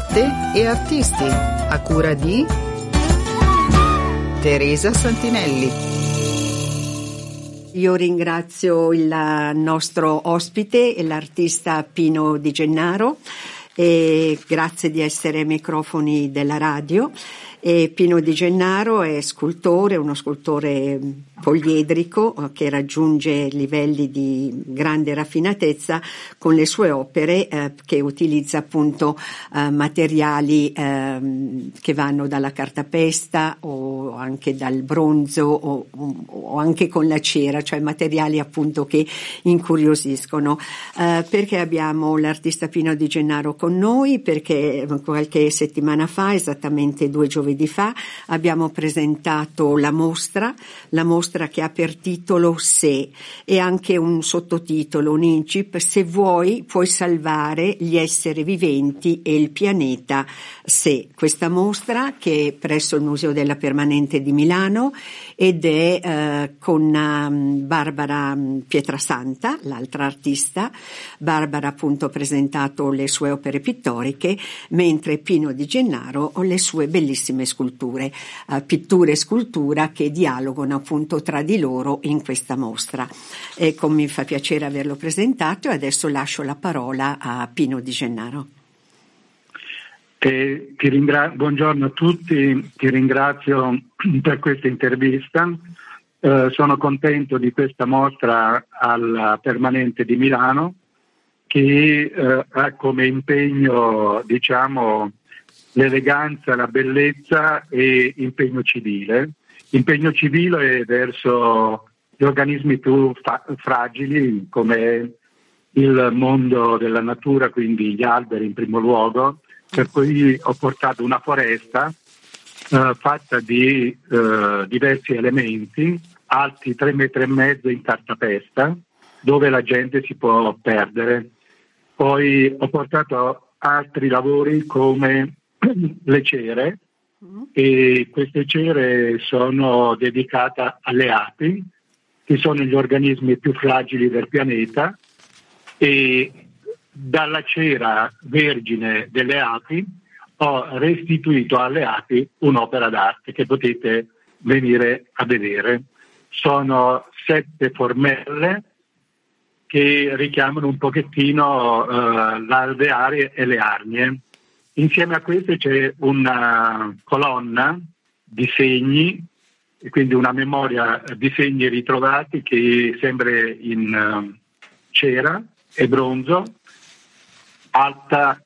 Arte e artisti, a cura di Teresa Santinelli. Io ringrazio il nostro ospite, l'artista Pino Di Gennaro, e grazie di essere ai microfoni della radio. E Pino Di Gennaro è scultore, uno scultore poliedrico che raggiunge livelli di grande raffinatezza con le sue opere, che utilizza appunto materiali che vanno dalla cartapesta o anche dal bronzo o anche con la cera, cioè materiali appunto che incuriosiscono. Perché abbiamo l'artista Pino Di Gennaro con noi? Perché qualche settimana fa, esattamente 2 giovedì fa, abbiamo presentato la mostra che ha per titolo Se e anche un sottotitolo, un incip: se vuoi puoi salvare gli esseri viventi e il pianeta Se. Questa mostra che è presso il Museo della Permanente di Milano ed è con Barbara Pietrasanta, l'altra artista. Barbara appunto ha presentato le sue opere pittoriche, mentre Pino Di Gennaro le sue bellissime sculture, pittura e scultura che dialogano appunto tra di loro in questa mostra. Ecco, mi fa piacere averlo presentato e adesso lascio la parola a Pino Di Gennaro. Buongiorno a tutti, ti ringrazio per questa intervista. Sono contento di questa mostra alla Permanente di Milano che ha come impegno, diciamo, l'eleganza, la bellezza e impegno civile. Impegno civile verso gli organismi più fragili, come il mondo della natura, quindi gli alberi in primo luogo, per cui ho portato una foresta fatta di diversi elementi, alti 3,5 metri in cartapesta, dove la gente si può perdere. Poi ho portato altri lavori come le cere, e queste cere sono dedicate alle api, che sono gli organismi più fragili del pianeta, e dalla cera vergine delle api ho restituito alle api un'opera d'arte che potete venire a vedere. Sono 7 formelle che richiamano un pochettino l'alveare e le arnie. Insieme a queste c'è una colonna di segni, e quindi una memoria di segni ritrovati che sembra in cera e bronzo, alta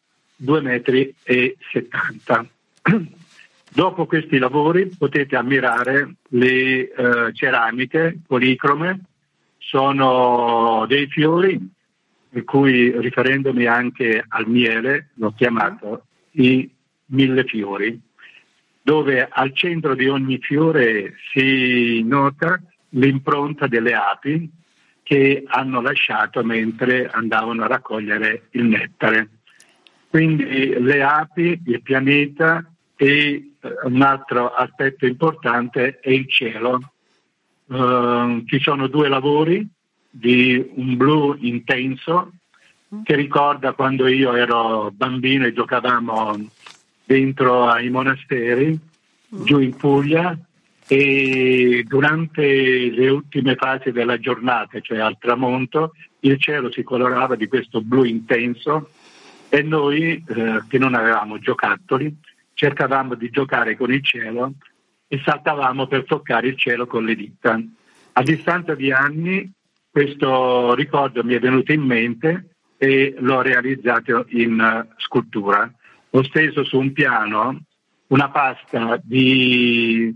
2,70 metri. Dopo questi lavori potete ammirare le ceramiche policrome. Sono dei fiori, per cui, riferendomi anche al miele, l'ho chiamato i 1000 fiori, dove al centro di ogni fiore si nota l'impronta delle api che hanno lasciato mentre andavano a raccogliere il nettare. Quindi le api, il pianeta e un altro aspetto importante è il cielo. Ci sono 2 lavori di un blu intenso che ricorda quando io ero bambino e giocavamo dentro ai monasteri giù in Puglia, e durante le ultime fasi della giornata, cioè al tramonto, il cielo si colorava di questo blu intenso e noi che non avevamo giocattoli cercavamo di giocare con il cielo e saltavamo per toccare il cielo con le dita. A distanza di anni questo ricordo mi è venuto in mente e l'ho realizzato in scultura. Ho steso su un piano una pasta di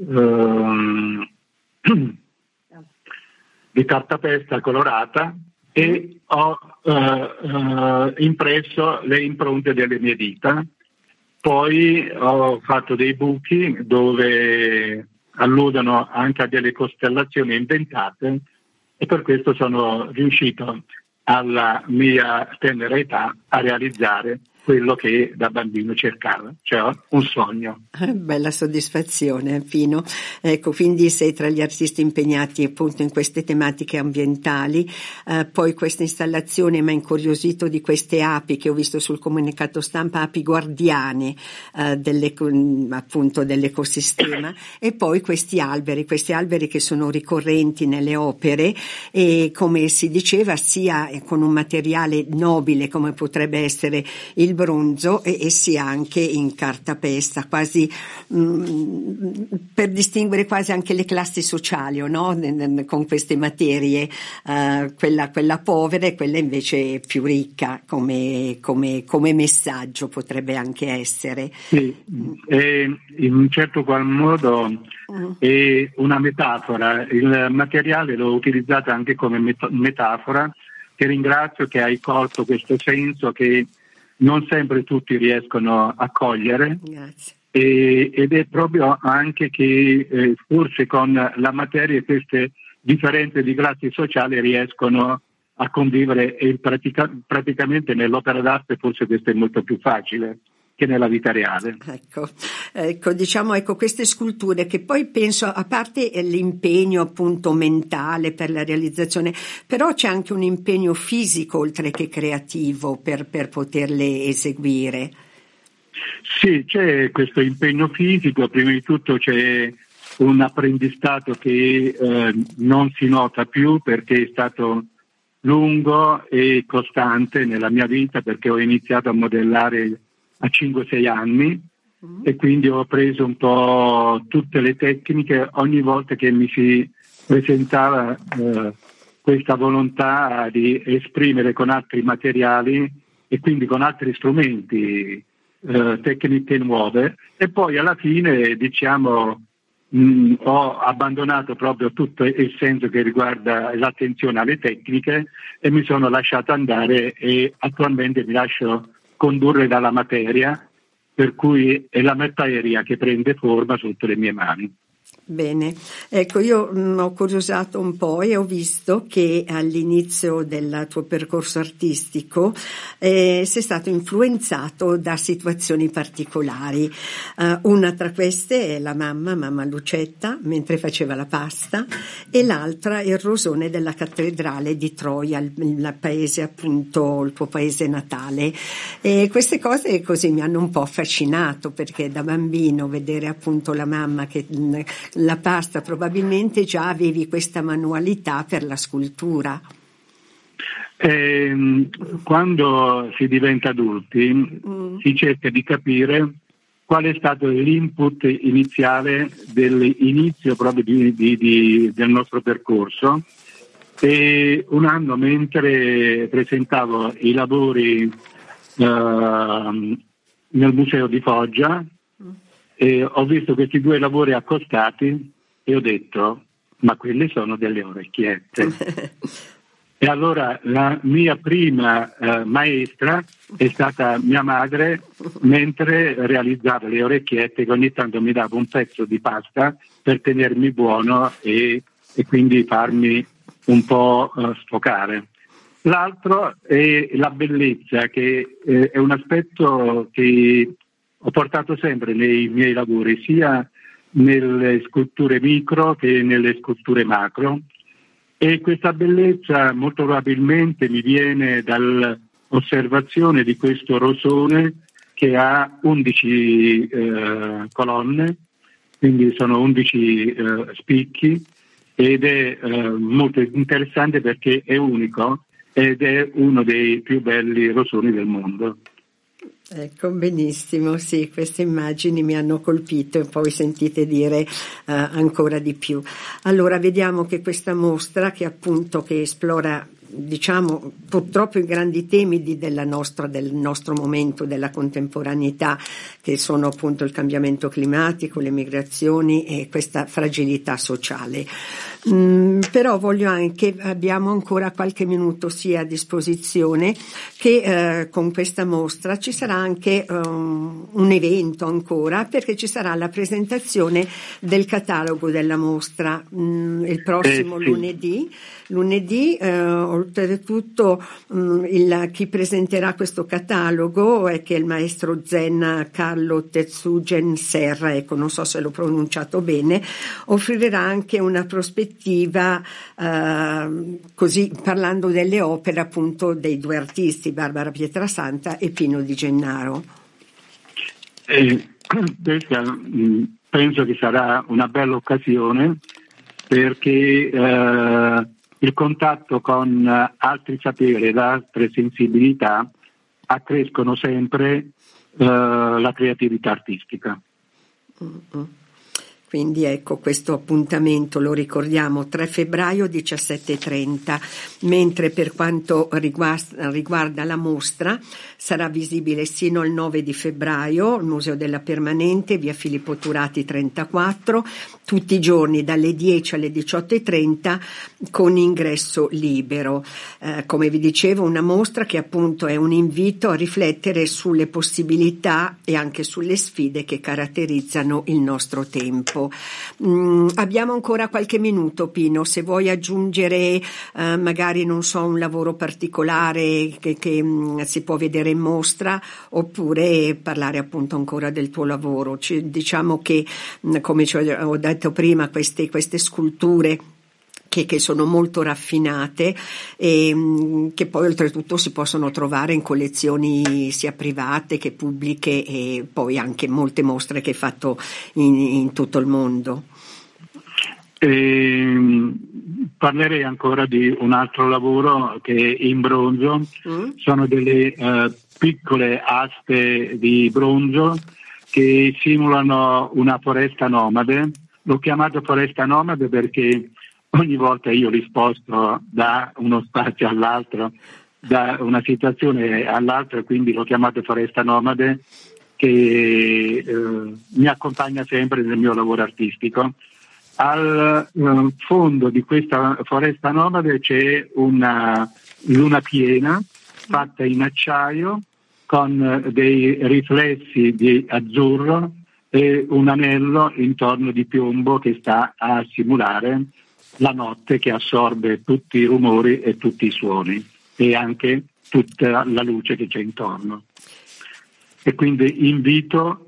cartapesta colorata e ho impresso le impronte delle mie dita. Poi ho fatto dei buchi dove alludono anche a delle costellazioni inventate, e per questo sono riuscito alla mia tenera età a realizzare quello che da bambino cercava, cioè un sogno. Bella soddisfazione, Pino. Ecco, quindi sei tra gli artisti impegnati appunto in queste tematiche ambientali. Poi questa installazione mi ha incuriosito di queste api che ho visto sul comunicato stampa, api guardiane appunto dell'ecosistema, e poi questi alberi che sono ricorrenti nelle opere, e come si diceva sia con un materiale nobile come potrebbe essere il bronzo e sia anche in cartapesta, quasi per distinguere quasi anche le classi sociali, no? Con queste materie, quella povera e quella invece più ricca come messaggio potrebbe anche essere. Sì, in un certo qual modo è una metafora. Il materiale l'ho utilizzato anche come metafora. Ti ringrazio che hai colto questo senso che non sempre tutti riescono a cogliere. Grazie. Ed è proprio anche che forse con la materia queste differenze di classi sociali riescono a convivere, e praticamente nell'opera d'arte forse questo è molto più facile che nella vita reale. Ecco, queste sculture che poi penso, a parte l'impegno appunto mentale per la realizzazione, però c'è anche un impegno fisico oltre che creativo per poterle eseguire. Sì, c'è questo impegno fisico, prima di tutto c'è un apprendistato che non si nota più perché è stato lungo e costante nella mia vita, perché ho iniziato a modellare a 5-6 anni e quindi ho preso un po' tutte le tecniche ogni volta che mi si presentava questa volontà di esprimere con altri materiali e quindi con altri strumenti tecniche nuove, e poi alla fine ho abbandonato proprio tutto il senso che riguarda l'attenzione alle tecniche e mi sono lasciato andare, e attualmente mi lascio condurre dalla materia, per cui è la materia che prende forma sotto le mie mani. Bene, ecco, io ho curiosato un po' e ho visto che all'inizio del tuo percorso artistico sei stato influenzato da situazioni particolari. Una tra queste è la mamma Lucetta mentre faceva la pasta, e l'altra il rosone della cattedrale di Troia, il paese appunto, il tuo paese natale. E queste cose così mi hanno un po' affascinato, perché da bambino vedere appunto la mamma che la pasta, probabilmente già avevi questa manualità per la scultura. Quando si diventa adulti si cerca di capire qual è stato l'input iniziale dell'inizio proprio del nostro percorso, e un anno, mentre presentavo i lavori nel museo di Foggia, e ho visto questi due lavori accostati e ho detto: ma quelle sono delle orecchiette. E allora la mia prima maestra è stata mia madre, mentre realizzava le orecchiette, che ogni tanto mi dava un pezzo di pasta per tenermi buono e quindi farmi un po' sfocare. L'altro è la bellezza, che è un aspetto che ho portato sempre nei miei lavori, sia nelle sculture micro che nelle sculture macro, e questa bellezza molto probabilmente mi viene dall'osservazione di questo rosone che ha 11 colonne, quindi sono 11 spicchi, ed è molto interessante perché è unico ed è uno dei più belli rosoni del mondo. Ecco, benissimo, sì, queste immagini mi hanno colpito e poi sentite dire ancora di più. Allora, vediamo che questa mostra che esplora, diciamo, purtroppo i grandi temi del nostro momento, della contemporaneità, che sono appunto il cambiamento climatico, le migrazioni e questa fragilità sociale. Però abbiamo ancora qualche minuto sia a disposizione, che con questa mostra ci sarà anche un evento ancora, perché ci sarà la presentazione del catalogo della mostra il prossimo lunedì. Oltretutto chi presenterà questo catalogo è che il maestro Zen Carlo Tetsugen Serra, ecco, non so se l'ho pronunciato bene, offrirà anche una prospettiva così parlando delle opere appunto dei due artisti, Barbara Pietrasanta e Pino Di Gennaro. Questa penso che sarà una bella occasione, perché il contatto con altri saperi ed altre sensibilità accrescono sempre la creatività artistica. Quindi ecco, questo appuntamento lo ricordiamo 3 febbraio 17:30, mentre per quanto riguarda la mostra sarà visibile sino al 9 di febbraio al Museo della Permanente, via Filippo Turati 34, tutti i giorni dalle 10 alle 18:30 con ingresso libero. Come vi dicevo, una mostra che appunto è un invito a riflettere sulle possibilità e anche sulle sfide che caratterizzano il nostro tempo. Abbiamo ancora qualche minuto, Pino, se vuoi aggiungere magari non so un lavoro particolare che si può vedere in mostra, oppure parlare appunto ancora del tuo lavoro. Diciamo che come ho detto prima, queste sculture che sono molto raffinate e che poi oltretutto si possono trovare in collezioni sia private che pubbliche, e poi anche molte mostre che hai fatto in tutto il mondo. Parlerei ancora di un altro lavoro che è in bronzo. Sono delle piccole aste di bronzo che simulano una foresta nomade. L'ho chiamato foresta nomade perché ogni volta io li sposto da uno spazio all'altro, da una situazione all'altra, quindi l'ho chiamato foresta nomade, che mi accompagna sempre nel mio lavoro artistico. Al fondo di questa foresta nomade c'è una luna piena fatta in acciaio con dei riflessi di azzurro e un anello intorno di piombo che sta a simulare la notte, che assorbe tutti i rumori e tutti i suoni e anche tutta la luce che c'è intorno. E quindi invito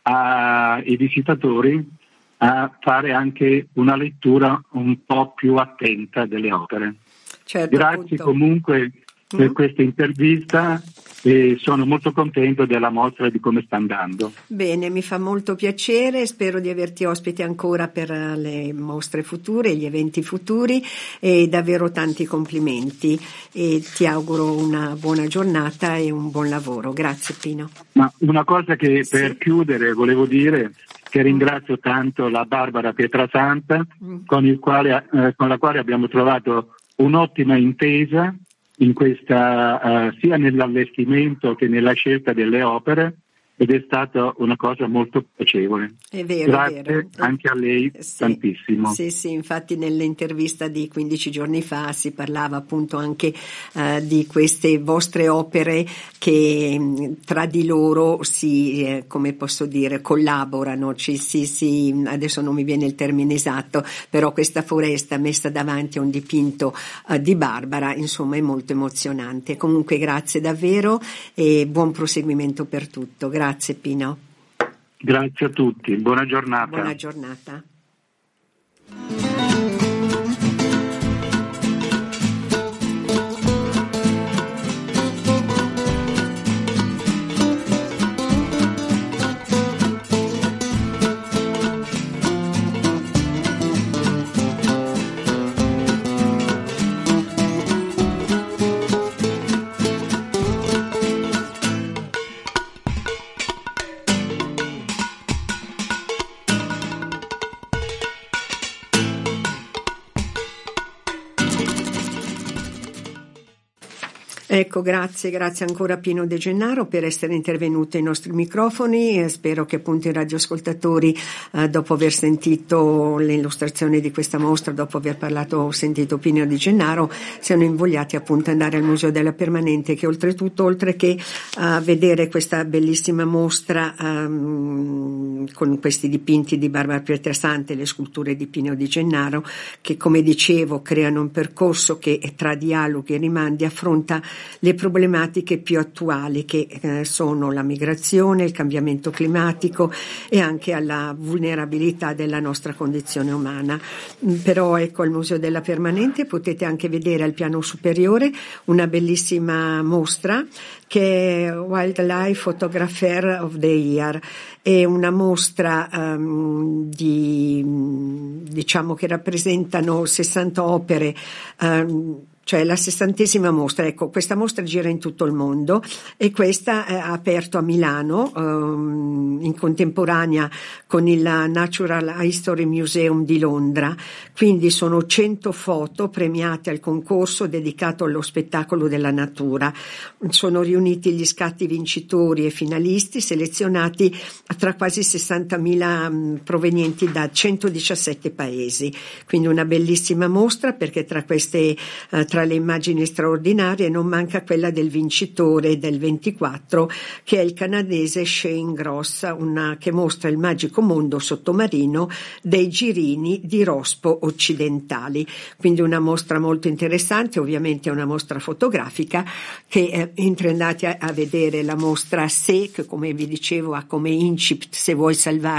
i visitatori a fare anche una lettura un po' più attenta delle opere. Certo, grazie appunto. Comunque per questa intervista, e sono molto contento della mostra e di come sta andando. Bene, mi fa molto piacere, spero di averti ospite ancora per le mostre future, gli eventi futuri, e davvero tanti complimenti e ti auguro una buona giornata e un buon lavoro. Grazie Pino. Ma una cosa che per chiudere volevo dire, che ringrazio tanto la Barbara Pietrasanta con la quale abbiamo trovato un'ottima intesa in questa sia nell'allestimento che nella scelta delle opere, ed è stata una cosa molto piacevole. È vero, grazie, è vero. Anche a lei tantissimo. Sì, infatti nell'intervista di 15 giorni fa si parlava appunto anche di queste vostre opere che tra di loro si, come posso dire, collaborano, adesso non mi viene il termine esatto, però questa foresta messa davanti a un dipinto di Barbara, insomma, è molto emozionante. Comunque grazie davvero e buon proseguimento per tutto. Grazie Pino. Grazie a tutti, buona giornata. Buona giornata. Ecco, grazie ancora Pino De Gennaro per essere intervenuto ai nostri microfoni e spero che appunto i radioascoltatori dopo aver sentito l'illustrazione di questa mostra, dopo aver sentito Pino De Gennaro, siano invogliati appunto ad andare al Museo della Permanente, che oltretutto, oltre che a vedere questa bellissima mostra con questi dipinti di Barbara Pietrasanta e le sculture di Pino De Gennaro, che come dicevo creano un percorso che tra dialoghi e rimandi affronta le problematiche più attuali, che sono la migrazione, il cambiamento climatico e anche alla vulnerabilità della nostra condizione umana. Però ecco, al Museo della Permanente potete anche vedere al piano superiore una bellissima mostra che è Wildlife Photographer of the Year. È una mostra diciamo che rappresentano 60 opere, cioè la 60ª mostra. Ecco, questa mostra gira in tutto il mondo e questa ha aperto a Milano in contemporanea con il Natural History Museum di Londra. Quindi sono 100 foto premiate al concorso dedicato allo spettacolo della natura. Sono riuniti gli scatti vincitori e finalisti selezionati tra quasi 60.000 provenienti da 117 paesi. Quindi una bellissima mostra, perché tra le immagini straordinarie non manca quella del vincitore del 24, che è il canadese Shane Gross, che mostra il magico mondo sottomarino dei girini di rospo occidentali. Quindi una mostra molto interessante, ovviamente è una mostra fotografica che entri andati a vedere la mostra Se, che come vi dicevo ha come incipit se vuoi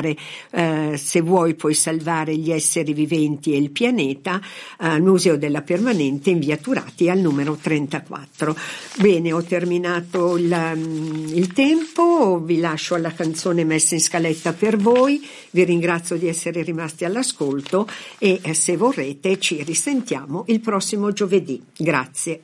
puoi salvare gli esseri viventi e il pianeta, al Museo della Permanente in via Turati al numero 34. Bene, ho terminato il tempo, vi lascio alla canzone messa in scaletta per voi, vi ringrazio di essere rimasti all'ascolto e se vorrete ci risentiamo il prossimo giovedì. Grazie.